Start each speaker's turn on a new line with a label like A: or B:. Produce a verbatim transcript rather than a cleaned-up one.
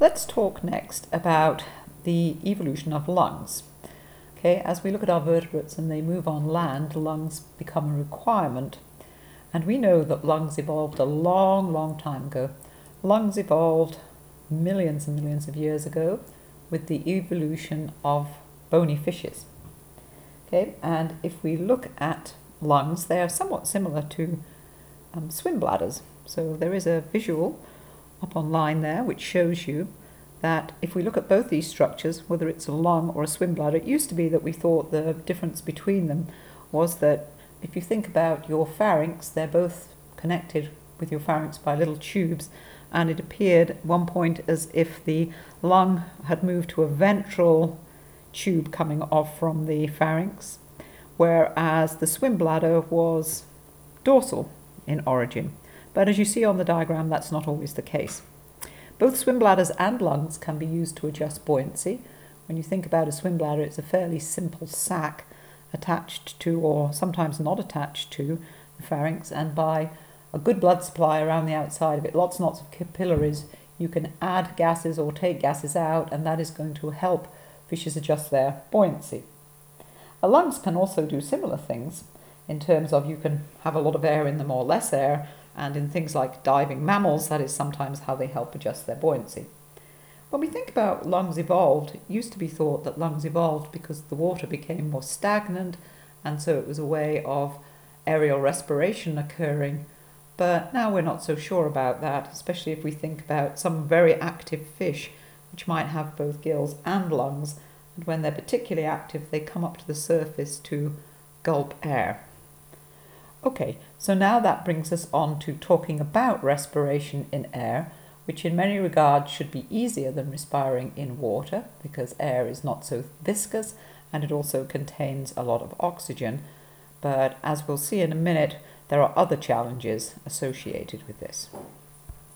A: Let's talk next about the evolution of lungs. Okay, as we look at our vertebrates and they move on land, lungs become a requirement. And we know that lungs evolved a long, long time ago. Lungs evolved millions and millions of years ago with the evolution of bony fishes. Okay, and if we look at lungs, they are somewhat similar to um, swim bladders. So there is a visual up online there which shows you that if we look at both these structures, whether it's a lung or a swim bladder, it used to be that we thought the difference between them was that if you think about your pharynx, they're both connected with your pharynx by little tubes, and it appeared at one point as if the lung had moved to a ventral tube coming off from the pharynx, whereas the swim bladder was dorsal in origin. But as you see on the diagram, that's not always the case. Both swim bladders and lungs can be used to adjust buoyancy. When you think about a swim bladder, it's a fairly simple sac attached to, or sometimes not attached to, the pharynx, and by a good blood supply around the outside of it, lots and lots of capillaries, you can add gases or take gases out, and that is going to help fishes adjust their buoyancy. Our lungs can also do similar things in terms of you can have a lot of air in them or less air, and in things like diving mammals, that is sometimes how they help adjust their buoyancy. When we think about lungs evolved, it used to be thought that lungs evolved because the water became more stagnant, and so it was a way of aerial respiration occurring. But now we're not so sure about that, especially if we think about some very active fish which might have both gills and lungs, and when they're particularly active they come up to the surface to gulp air. Okay, so now that brings us on to talking about respiration in air, which in many regards should be easier than respiring in water because air is not so viscous and it also contains a lot of oxygen. But as we'll see in a minute, there are other challenges associated with this.